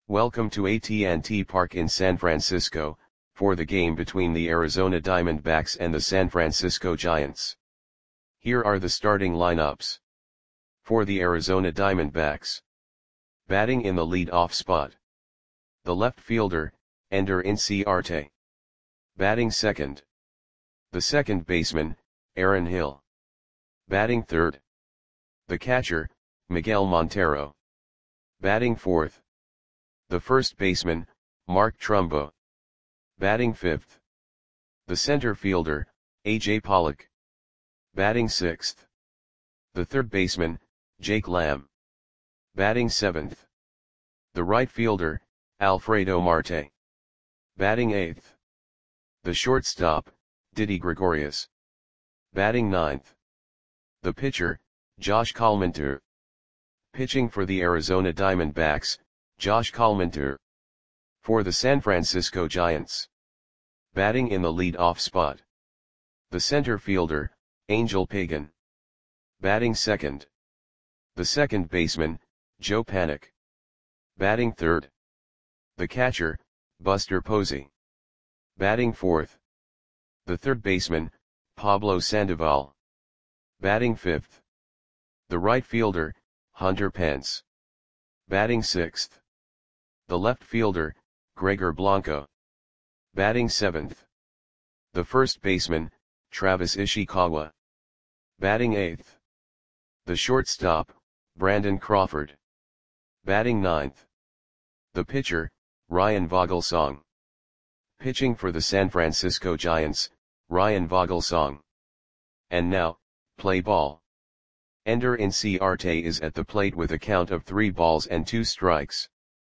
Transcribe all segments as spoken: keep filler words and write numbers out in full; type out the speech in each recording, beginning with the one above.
Welcome to A T and T Park in San Francisco, for the game between the Arizona Diamondbacks and the San Francisco Giants. Here are the starting lineups. For the Arizona Diamondbacks. Batting in the lead-off spot. The left fielder, Ender Inciarte. Batting second. The second baseman, Aaron Hill. Batting third. The catcher, Miguel Montero. Batting fourth. The first baseman, Mark Trumbo. Batting fifth. The center fielder, A J Pollock. Batting sixth. The third baseman, Jake Lamb. Batting seventh. The right fielder, Alfredo Marte. Batting eighth. The shortstop, Didi Gregorius. Batting ninth. The pitcher, Josh Collmenter. Pitching for the Arizona Diamondbacks, Josh Collmenter. For the San Francisco Giants. Batting in the lead-off spot. The center fielder, Angel Pagan. Batting second. The second baseman, Joe Panik. Batting third. The catcher, Buster Posey. Batting fourth. The third baseman, Pablo Sandoval. Batting fifth. The right fielder, Hunter Pence. Batting sixth. The left fielder, Gregor Blanco. Batting seventh. The first baseman, Travis Ishikawa. Batting eighth. The shortstop, Brandon Crawford. Batting ninth. The pitcher, Ryan Vogelsong. Pitching for the San Francisco Giants, Ryan Vogelsong. And now, play ball. Ender Inciarte is at the plate with a count of three balls and two strikes.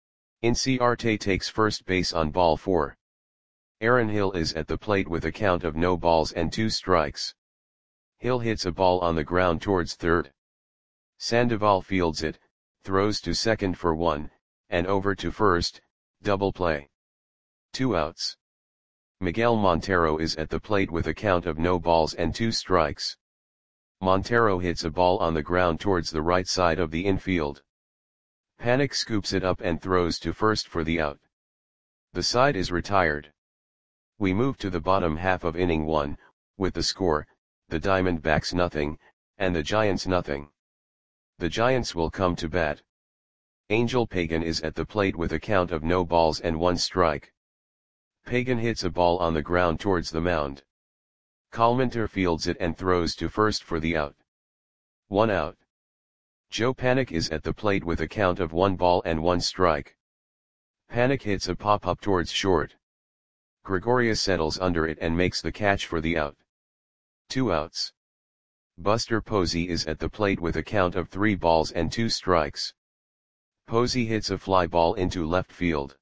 Inciarte takes first base on ball four. Aaron Hill is at the plate with a count of no balls and two strikes. Hill hits a ball on the ground towards third. Sandoval fields it, throws to second for one, and over to first, double play. Two outs. Miguel Montero is at the plate with a count of no balls and two strikes. Montero hits a ball on the ground towards the right side of the infield. Panik scoops it up and throws to first for the out. The side is retired. We move to the bottom half of inning one, with the score, the Diamondbacks nothing, and the Giants nothing. The Giants will come to bat. Angel Pagan is at the plate with a count of no balls and one strike. Pagan hits a ball on the ground towards the mound. Collmenter fields it and throws to first for the out. One out. Joe Panik is at the plate with a count of one ball and one strike. Panik hits a pop-up towards short. Gregorius settles under it and makes the catch for the out. Two outs. Buster Posey is at the plate with a count of three balls and two strikes. Posey hits a fly ball into left field.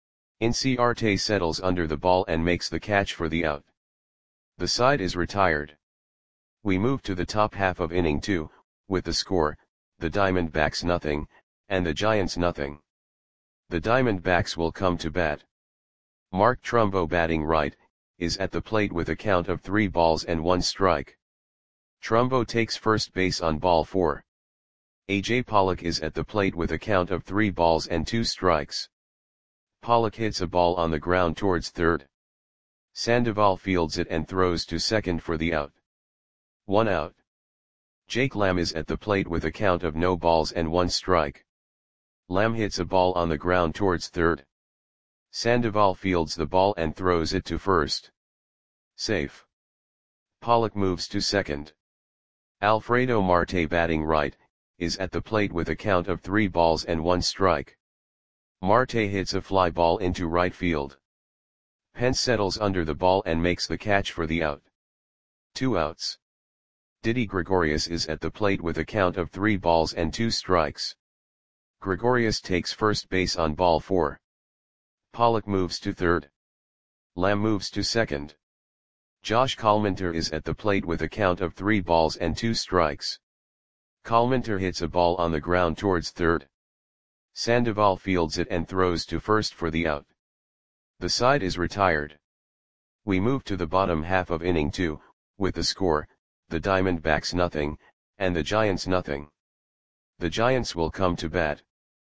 Inciarte settles under the ball and makes the catch for the out. The side is retired. We move to the top half of inning two, with the score, the Diamondbacks nothing, and the Giants nothing. The Diamondbacks will come to bat. Mark Trumbo batting right, is at the plate with a count of three balls and one strike. Trumbo takes first base on ball four. A J Pollock is at the plate with a count of three balls and two strikes. Pollock hits a ball on the ground towards third. Sandoval fields it and throws to second for the out. One out. Jake Lamb is at the plate with a count of no balls and one strike. Lamb hits a ball on the ground towards third. Sandoval fields the ball and throws it to first. Safe. Pollock moves to second. Alfredo Marte batting right, is at the plate with a count of three balls and one strike. Marte hits a fly ball into right field. Pence settles under the ball and makes the catch for the out. Two outs. Didi Gregorius is at the plate with a count of three balls and two strikes. Gregorius takes first base on ball four. Pollock moves to third. Lamb moves to second. Josh Collmenter is at the plate with a count of three balls and two strikes. Collmenter hits a ball on the ground towards third. Sandoval fields it and throws to first for the out. The side is retired. We move to the bottom half of inning two, with the score, the Diamondbacks nothing, and the Giants nothing. The Giants will come to bat.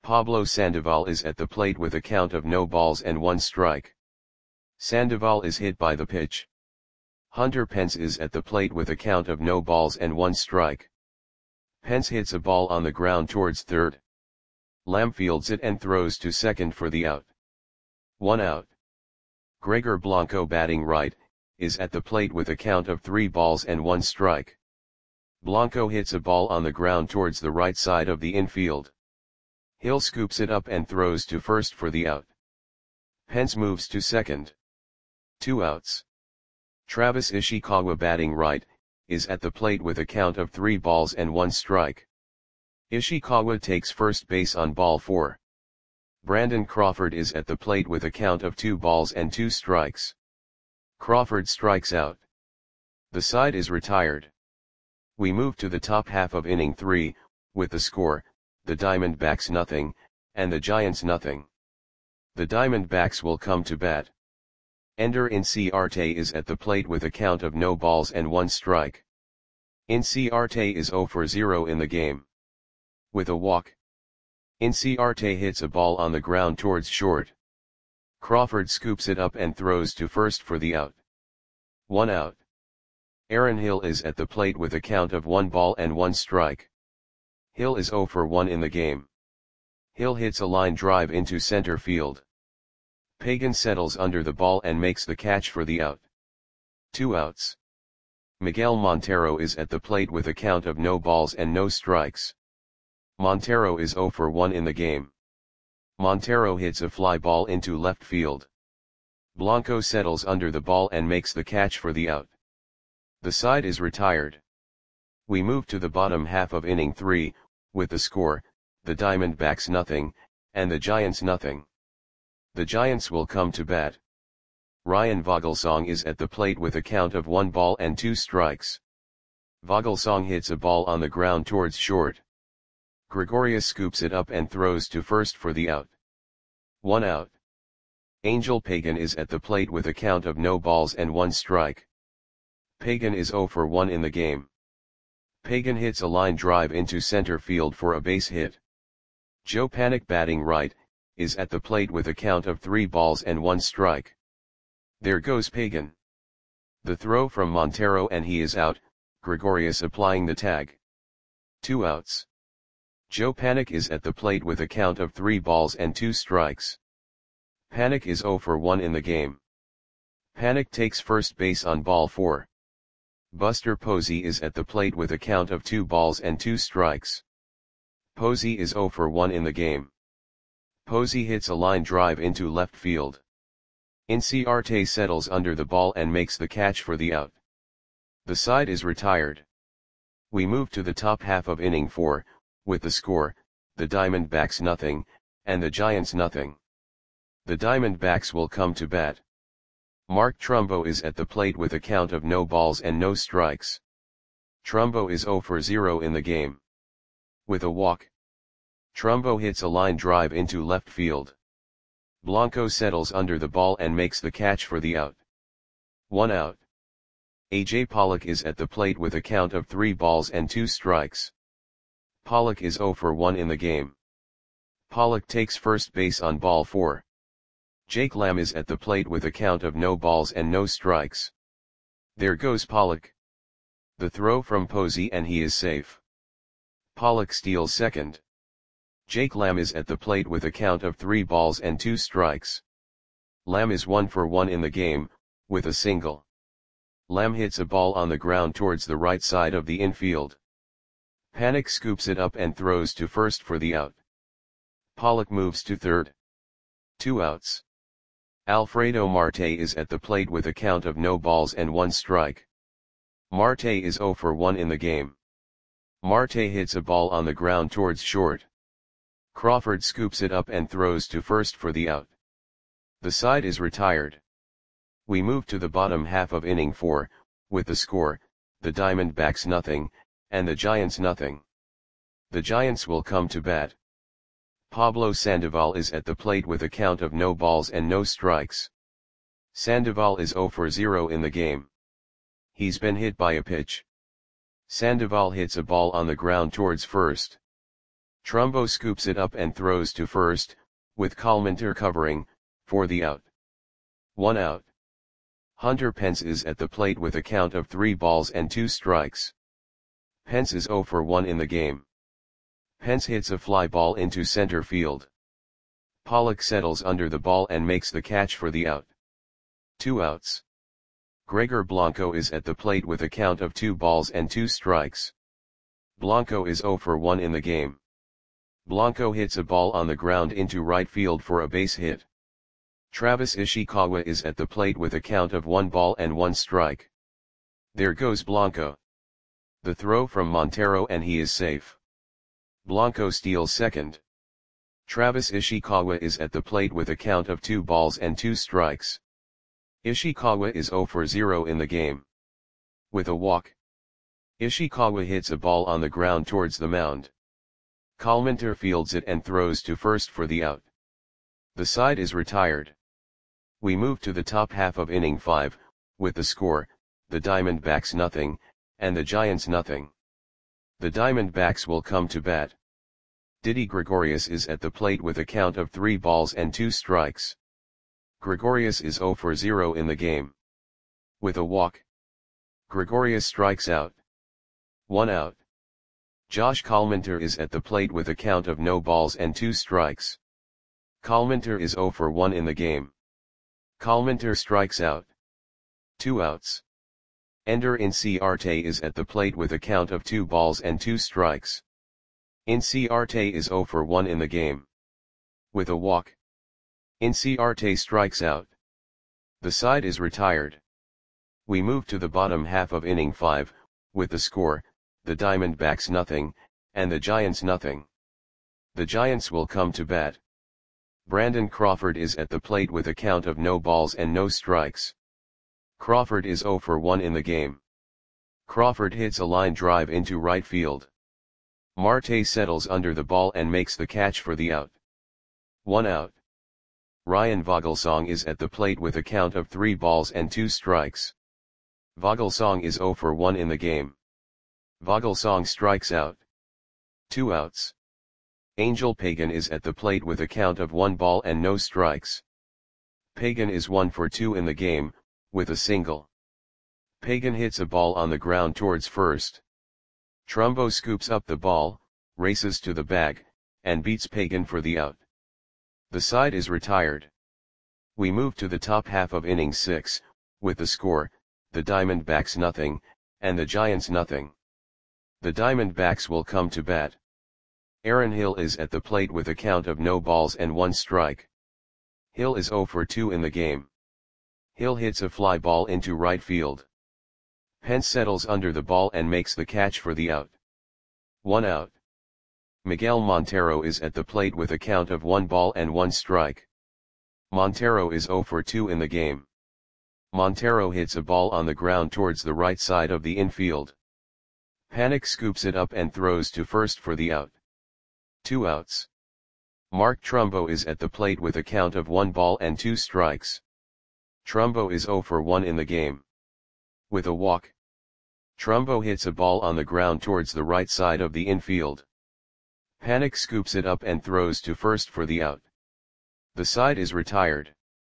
Pablo Sandoval is at the plate with a count of no balls and one strike. Sandoval is hit by the pitch. Hunter Pence is at the plate with a count of no balls and one strike. Pence hits a ball on the ground towards third. Lamb fields it and throws to second for the out. One out. Gregor Blanco, batting right, is at the plate with a count of three balls and one strike. Blanco hits a ball on the ground towards the right side of the infield. Hill scoops it up and throws to first for the out. Pence moves to second. Two outs. Travis Ishikawa, batting right, is at the plate with a count of three balls and one strike. Ishikawa takes first base on ball four. Brandon Crawford is at the plate with a count of two balls and two strikes. Crawford strikes out. The side is retired. We move to the top half of inning three, with the score, the Diamondbacks nothing, and the Giants nothing. The Diamondbacks will come to bat. Ender Inciarte is at the plate with a count of no balls and one strike. Inciarte is zero for zero in the game. With a walk, Inciarte hits a ball on the ground towards short. Crawford scoops it up and throws to first for the out. One out. Aaron Hill is at the plate with a count of one ball and one strike. Hill is zero for one in the game. Hill hits a line drive into center field. Pagan settles under the ball and makes the catch for the out. Two outs. Miguel Montero is at the plate with a count of no balls and no strikes. Montero is zero for one in the game. Montero hits a fly ball into left field. Blanco settles under the ball and makes the catch for the out. The side is retired. We move to the bottom half of inning three, with the score, the Diamondbacks nothing, and the Giants nothing. The Giants will come to bat. Ryan Vogelsong is at the plate with a count of one ball and two strikes. Vogelsong hits a ball on the ground towards short. Gregorius scoops it up and throws to first for the out. One out. Angel Pagan is at the plate with a count of no balls and one strike. Pagan is zero for one in the game. Pagan hits a line drive into center field for a base hit. Joe Panik, batting right, is at the plate with a count of three balls and one strike. There goes Pagan. The throw from Montero and he is out, Gregorius applying the tag. Two outs. Joe Panik is at the plate with a count of three balls and two strikes. Panik is zero for one in the game. Panik takes first base on ball four. Buster Posey is at the plate with a count of two balls and two strikes. Posey is zero for one in the game. Posey hits a line drive into left field. Inciarte settles under the ball and makes the catch for the out. The side is retired. We move to the top half of inning four, with the score, the Diamondbacks nothing, and the Giants nothing. The Diamondbacks will come to bat. Mark Trumbo is at the plate with a count of no balls and no strikes. Trumbo is zero for zero in the game. With a walk, Trumbo hits a line drive into left field. Blanco settles under the ball and makes the catch for the out. One out. A J Pollock is at the plate with a count of three balls and two strikes. Pollock is zero for one in the game. Pollock takes first base on ball four. Jake Lamb is at the plate with a count of no balls and no strikes. There goes Pollock. The throw from Posey and he is safe. Pollock steals second. Jake Lamb is at the plate with a count of three balls and two strikes. Lamb is one for one in the game, with a single. Lamb hits a ball on the ground towards the right side of the infield. Panik scoops it up and throws to first for the out. Pollock moves to third. Two outs. Alfredo Marte is at the plate with a count of no balls and one strike. Marte is zero for one in the game. Marte hits a ball on the ground towards short. Crawford scoops it up and throws to first for the out. The side is retired. We move to the bottom half of inning four, with the score, the Diamondbacks nothing, and the Giants nothing. The Giants will come to bat. Pablo Sandoval is at the plate with a count of no balls and no strikes. Sandoval is zero for zero in the game. He's been hit by a pitch. Sandoval hits a ball on the ground towards first. Trumbo scoops it up and throws to first, with Kalmantar covering, for the out. One out. Hunter Pence is at the plate with a count of three balls and two strikes. Pence is zero for one in the game. Pence hits a fly ball into center field. Pollock settles under the ball and makes the catch for the out. Two outs. Gregor Blanco is at the plate with a count of two balls and two strikes. Blanco is zero for one in the game. Blanco hits a ball on the ground into right field for a base hit. Travis Ishikawa is at the plate with a count of one ball and one strike. There goes Blanco. The throw from Montero and he is safe. Blanco steals second. Travis Ishikawa is at the plate with a count of two balls and two strikes. Ishikawa is zero for zero in the game. With a walk. Ishikawa hits a ball on the ground towards the mound. Kalmantar fields it and throws to first for the out. The side is retired. We move to the top half of inning five, with the score, the Diamondbacks nothing, and the Giants nothing. The Diamondbacks will come to bat. Didi Gregorius is at the plate with a count of three balls and two strikes. Gregorius is zero for zero in the game. With a walk. Gregorius strikes out. One out. Josh Kalmantar is at the plate with a count of no balls and two strikes. Kalmantar is zero for one in the game. Kalmantar strikes out. Two outs. Ender Inciarte is at the plate with a count of two balls and two strikes. Inciarte is zero for one in the game. With a walk. Inciarte strikes out. The side is retired. We move to the bottom half of inning five, with the score, the Diamondbacks nothing, and the Giants nothing. The Giants will come to bat. Brandon Crawford is at the plate with a count of no balls and no strikes. Crawford is zero for one in the game. Crawford hits a line drive into right field. Marte settles under the ball and makes the catch for the out. One out. Ryan Vogelsong is at the plate with a count of three balls and two strikes. Vogelsong is zero for one in the game. Vogelsong strikes out. Two outs. Angel Pagan is at the plate with a count of one ball and no strikes. Pagan is one for two in the game, with a single. Pagan hits a ball on the ground towards first. Trumbo scoops up the ball, races to the bag, and beats Pagan for the out. The side is retired. We move to the top half of inning six, with the score, the Diamondbacks nothing, and the Giants nothing. The Diamondbacks will come to bat. Aaron Hill is at the plate with a count of no balls and one strike. Hill is zero for two in the game. Hill hits a fly ball into right field. Pence settles under the ball and makes the catch for the out. One out. Miguel Montero is at the plate with a count of one ball and one strike. Montero is zero for two in the game. Montero hits a ball on the ground towards the right side of the infield. Panik scoops it up and throws to first for the out. Two outs. Mark Trumbo is at the plate with a count of one ball and two strikes. Trumbo is zero for one in the game. With a walk. Trumbo hits a ball on the ground towards the right side of the infield. Panik scoops it up and throws to first for the out. The side is retired.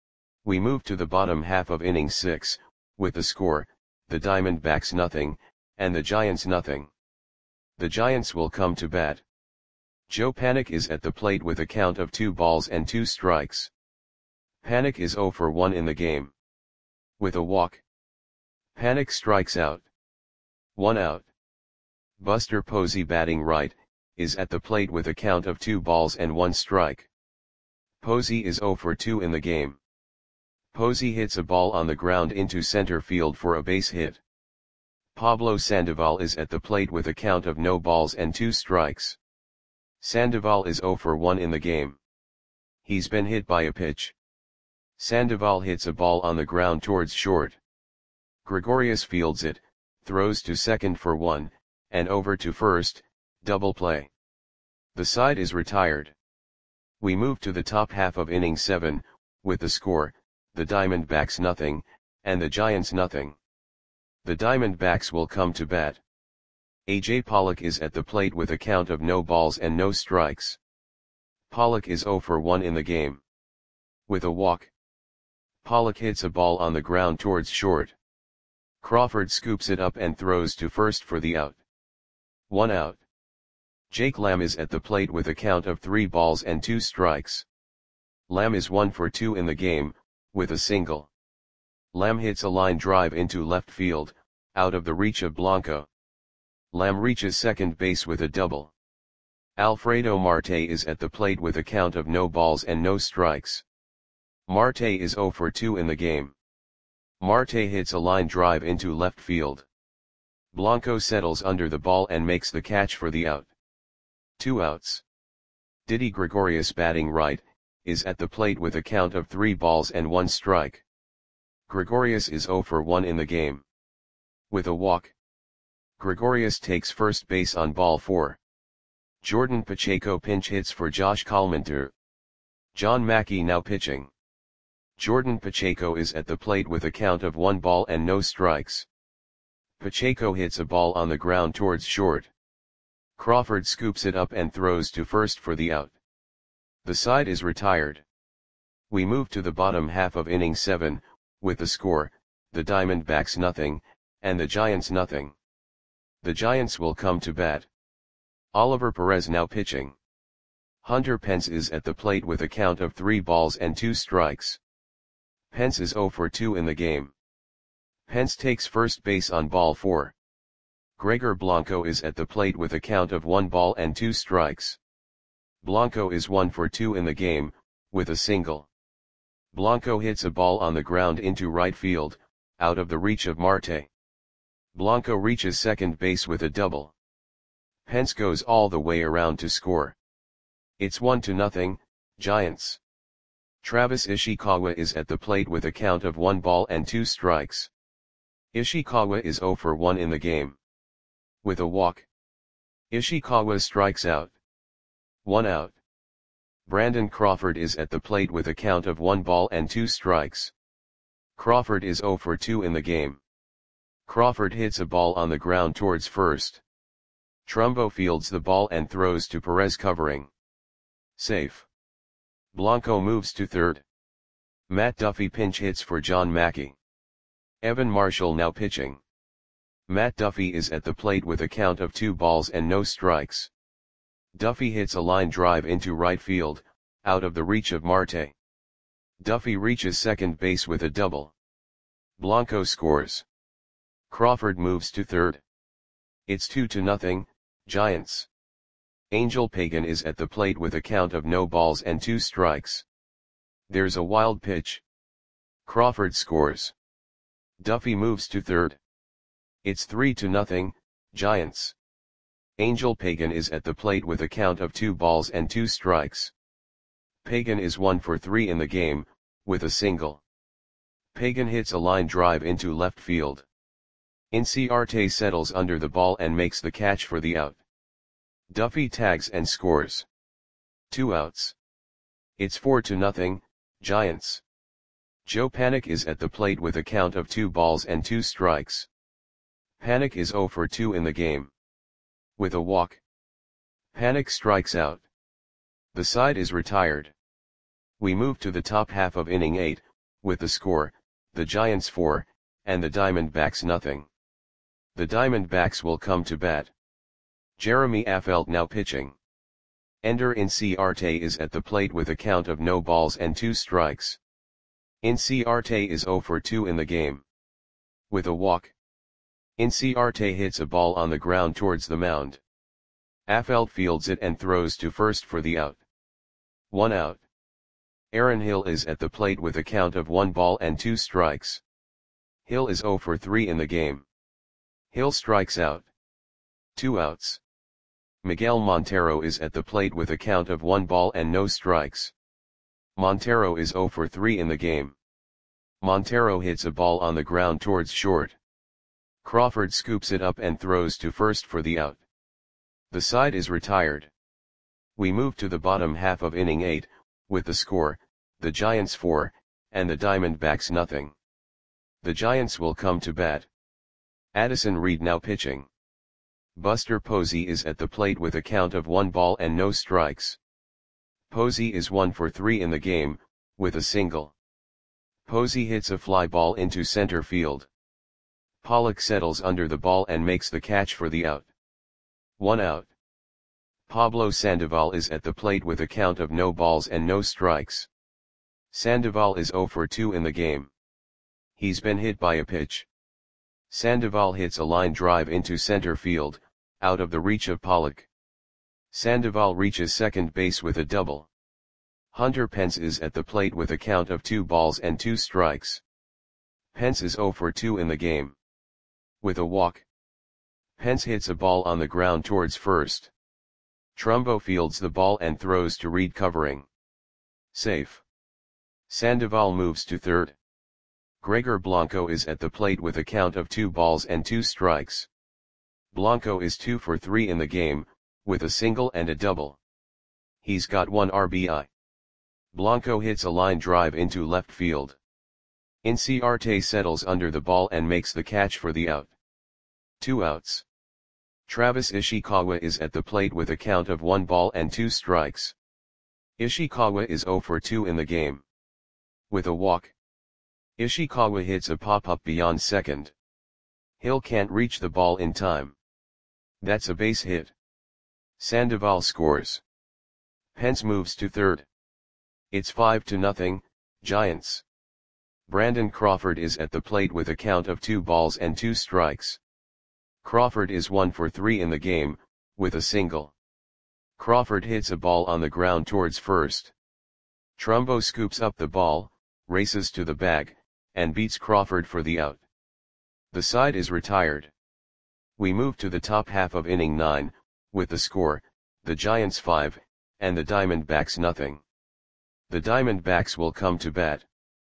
We move to the bottom half of inning six, with the score, the Diamondbacks nothing, and the Giants nothing. The Giants will come to bat. Joe Panik is at the plate with a count of two balls and two strikes. Panik is zero for one in the game. With a walk. Panik strikes out. One out. Buster Posey, batting right, is at the plate with a count of two balls and one strike. Posey is zero for two in the game. Posey hits a ball on the ground into center field for a base hit. Pablo Sandoval is at the plate with a count of no balls and two strikes. Sandoval is zero for one in the game. He's been hit by a pitch. Sandoval hits a ball on the ground towards short. Gregorius fields it, throws to second for one, and over to first, double play. The side is retired. We move to the top half of inning seven, with the score, the Diamondbacks nothing, and the Giants nothing. The Diamondbacks will come to bat. A J Pollock is at the plate with a count of no balls and no strikes. Pollock is zero for one in the game. With a walk, Pollock hits a ball on the ground towards short. Crawford scoops it up and throws to first for the out. One out. Jake Lamb is at the plate with a count of three balls and two strikes. Lamb is one for two in the game, with a single. Lamb hits a line drive into left field, out of the reach of Blanco. Lamb reaches second base with a double. Alfredo Marte is at the plate with a count of no balls and no strikes. Marte is zero for two in the game. Marte hits a line drive into left field. Blanco settles under the ball and makes the catch for the out. Two outs. Didi Gregorius, batting right, is at the plate with a count of three balls and one strike. Gregorius is zero for one in the game. With a walk, Gregorius takes first base on ball four. Jordan Pacheco pinch hits for Josh Collmenter. John Mackey now pitching. Jordan Pacheco is at the plate with a count of one ball and no strikes. Pacheco hits a ball on the ground towards short. Crawford scoops it up and throws to first for the out. The side is retired. We move to the bottom half of inning seven, with the score, the Diamondbacks nothing, and the Giants nothing. The Giants will come to bat. Oliver Perez now pitching. Hunter Pence is at the plate with a count of three balls and two strikes. Pence is zero for two in the game. Pence takes first base on ball four. Gregor Blanco is at the plate with a count of one ball and two strikes. Blanco is one for two in the game, with a single. Blanco hits a ball on the ground into right field, out of the reach of Marte. Blanco reaches second base with a double. Pence goes all the way around to score. It's one to nothing, Giants. Travis Ishikawa is at the plate with a count of one ball and two strikes. Ishikawa is zero for one in the game. With a walk, Ishikawa strikes out. One out. Brandon Crawford is at the plate with a count of one ball and two strikes. Crawford is zero for two in the game. Crawford hits a ball on the ground towards first. Trumbo fields the ball and throws to Perez covering. Safe. Blanco moves to third. Matt Duffy pinch hits for John Mackey. Evan Marshall now pitching. Matt Duffy is at the plate with a count of two balls and no strikes. Duffy hits a line drive into right field, out of the reach of Marte. Duffy reaches second base with a double. Blanco scores. Crawford moves to third. It's two to nothing, Giants. Angel Pagan is at the plate with a count of no balls and two strikes. There's a wild pitch. Crawford scores. Duffy moves to third. It's three to nothing, Giants. Angel Pagan is at the plate with a count of two balls and two strikes. Pagan is one for three in the game, with a single. Pagan hits a line drive into left field. Inciarte settles under the ball and makes the catch for the out. Duffy tags and scores. Two outs. It's four to nothing, Giants. Joe Panik is at the plate with a count of two balls and two strikes. Panik is zero for two in the game. With a walk, Panik strikes out. The side is retired. We move to the top half of inning eight, with the score, the Giants four, and the Diamondbacks nothing. The Diamondbacks will come to bat. Jeremy Affeldt now pitching. Ender Inciarte is at the plate with a count of no balls and two strikes. Inciarte is zero for two in the game. With a walk, Inciarte hits a ball on the ground towards the mound. Affeldt fields it and throws to first for the out. One out. Aaron Hill is at the plate with a count of one ball and two strikes. Hill is zero for three in the game. Hill strikes out. Two outs. Miguel Montero is at the plate with a count of one ball and no strikes. Montero is zero for three in the game. Montero hits a ball on the ground towards short. Crawford scoops it up and throws to first for the out. The side is retired. We move to the bottom half of inning eight, with the score, the Giants four, and the Diamondbacks nothing. The Giants will come to bat. Addison Reed now pitching. Buster Posey is at the plate with a count of one ball and no strikes. Posey is one for three in the game, with a single. Posey hits a fly ball into center field. Pollock settles under the ball and makes the catch for the out. One out. Pablo Sandoval is at the plate with a count of no balls and no strikes. Sandoval is zero for two in the game. He's been hit by a pitch. Sandoval hits a line drive into center field, out of the reach of Pollock. Sandoval reaches second base with a double. Hunter Pence is at the plate with a count of two balls and two strikes. Pence is zero for two in the game. With a walk. Pence hits a ball on the ground towards first. Trumbo fields the ball and throws to Reed covering. Safe. Sandoval moves to third. Gregor Blanco is at the plate with a count of two balls and two strikes. Blanco is two for three in the game, with a single and a double. He's got one R B I. Blanco hits a line drive into left field. Inciarte settles under the ball and makes the catch for the out. Two outs. Travis Ishikawa is at the plate with a count of one ball and two strikes. Ishikawa is zero for two in the game. With a walk. Ishikawa hits a pop-up beyond second. Hill can't reach the ball in time. That's a base hit. Sandoval scores. Pence moves to third. It's five to nothing, Giants. Brandon Crawford is at the plate with a count of two balls and two strikes. Crawford is one for three in the game, with a single. Crawford hits a ball on the ground towards first. Trumbo scoops up the ball, races to the bag, and beats Crawford for the out. The side is retired. We move to the top half of inning nine, with the score, the Giants five, and the Diamondbacks nothing. The Diamondbacks will come to bat.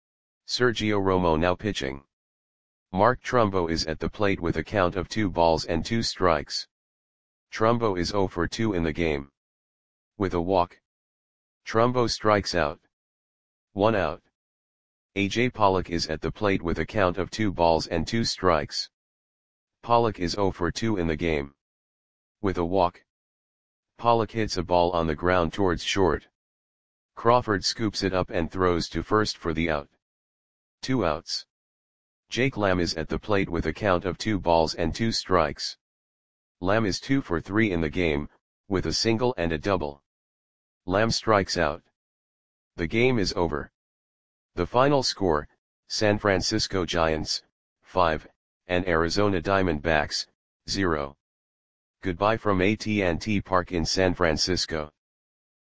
Sergio Romo now pitching. Mark Trumbo is at the plate with a count of two balls and two strikes. Trumbo is zero for two in the game. With a walk. Trumbo strikes out. One out. A J Pollock is at the plate with a count of two balls and two strikes. Pollock is zero for two in the game. With a walk. Pollock hits a ball on the ground towards short. Crawford scoops it up and throws to first for the out. Two outs. Jake Lamb is at the plate with a count of two balls and two strikes. Lamb is two for three in the game, with a single and a double. Lamb strikes out. The game is over. The final score, San Francisco Giants, five, and Arizona Diamondbacks, zero. Goodbye from A T and T Park in San Francisco.